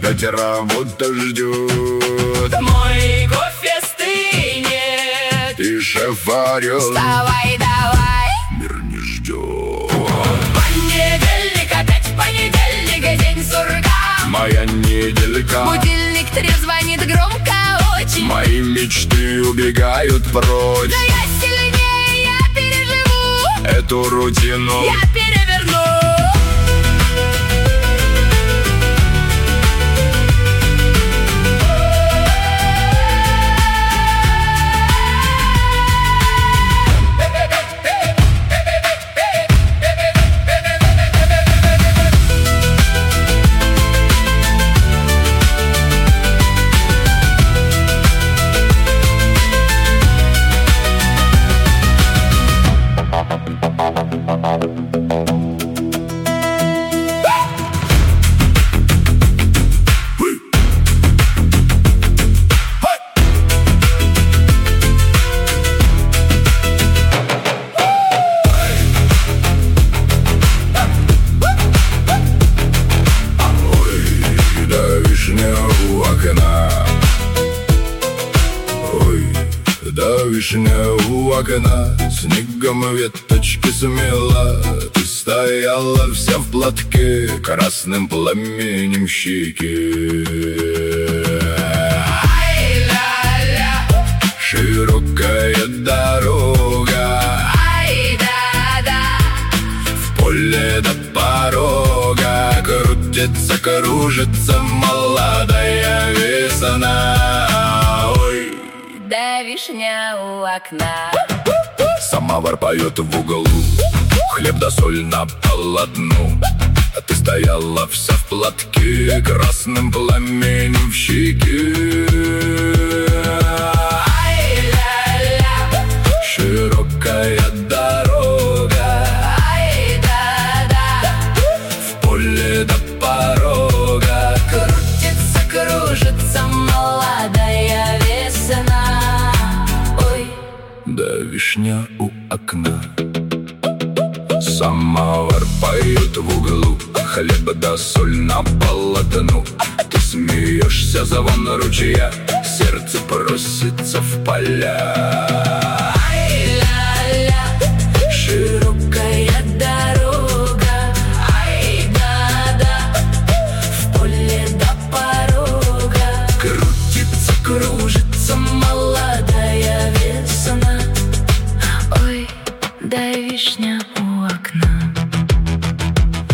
опять работа ждет. Мой кофе стынет, И шеф орет: вставай давай. мир не ждет. Понедельник, опять понедельник, день сурка. Моя неделька, Будильник трезвонит громко очень. мои мечты убегают прочь. Но я сильнее, я переживу, Эту рутину я переверну. у окна. Ой, да вишня у окна, снегом веточки смела. Ты стояла вся в платке, красным пламенем щеки. Ай-ля-ля, Широкая дорога, ай-да-да, в поле до порога. Крутится, кружится молодая весна. Ой, да вишня у окна. самовар поет в углу, хлеб да соль на полотну. А ты стояла вся в платке, красным пламенем в щеке. Ай-ля-ля, Широкая дорога, ай-да-да, в поле до порога. крутится, кружится молодая весна. Ой, Да вишня у окна, самовар поет в углу, хлеб да соль на полотну. Ты смеешься, звон ручья, сердце просится в поля.